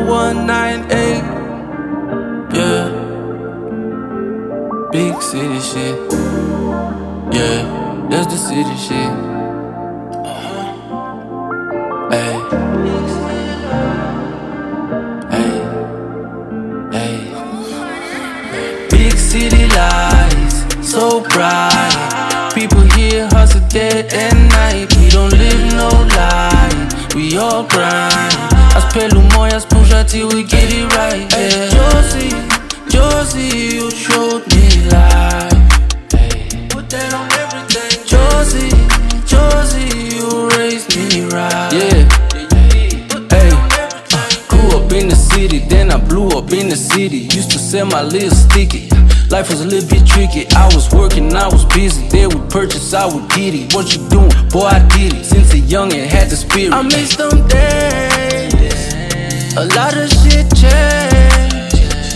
0198. Yeah. Big city shit. Yeah, that's the city shit. Hey. Hey. Hey. Big city lights, so bright. People here hustle day and night. We don't live no lie, we all grind. As pelo moyas puja till we get it right. Yeah. Josie, you showed me life. Put that on everything. Josie, you raised me right. Yeah. Hey. Grew up in the city, then I blew up in the city. Used to sell my little sticky. Life was a little bit tricky. I was working, I was busy. They would purchase, I would get it. What you doing? Boy, I did it. Since a youngin' had the spirit. I miss them days. A lot of shit changed.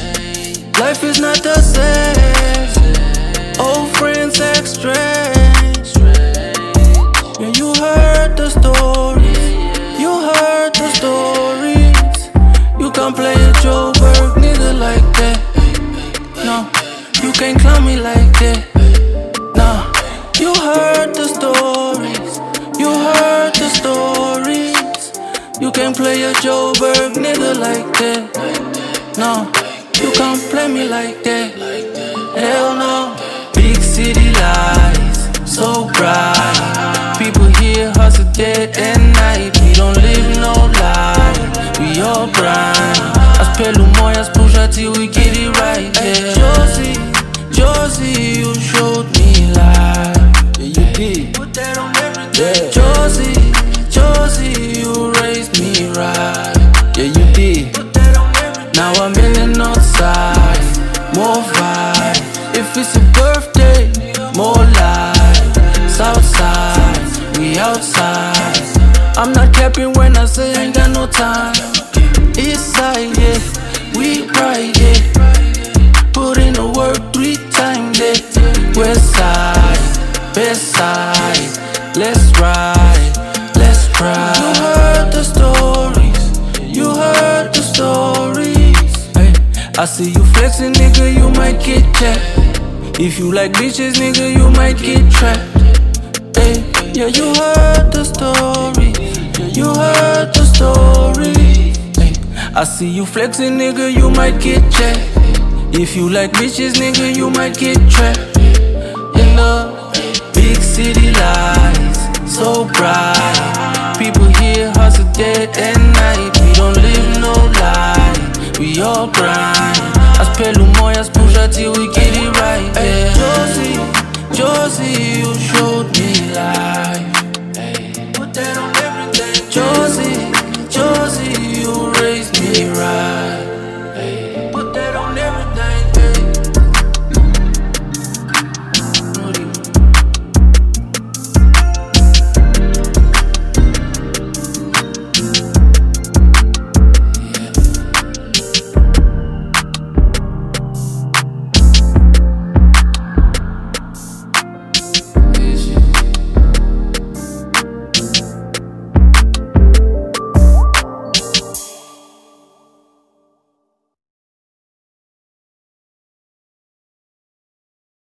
Life is not the same. Old friends act strange. Yeah, you heard the stories. You heard the stories. You can't play a Joburg nigga like that. No, you can't clown me like that. No, you heard the stories. You heard the stories. You can't play a Joburg nigga like that. No, you can't play me like that. Hell no. Big city lights, so bright. People here hustle day and night. We don't live no lie, we all grind. As pelo moyas puja till we get it right. Yeah. Josie, you showed me life. Yeah, you did. Put that on everything. Yeah. Josie, you raised me right. Yeah, you did. Now I'm in the north side, more vibe. If it's a birthday, more life. South side, we outside. I'm not capping when I say I ain't got no time. East side, yeah, we right, yeah. Put in the work 3 times, yeah. West side, best side. Let's ride, let's ride. You heard the stories, you heard the stories. I see you flexing, nigga, you might get jacked. If you like bitches, nigga, you might get trapped. Hey, yeah, you heard the story. You heard the story. Hey, I see you flexing, nigga, you might get jacked. If you like bitches, nigga, you might get trapped. In the big city lights, so bright. People here hustle day and night. We don't live no lie, we all grind. As pelo moyas puja till we get it right. Yeah. Josie, you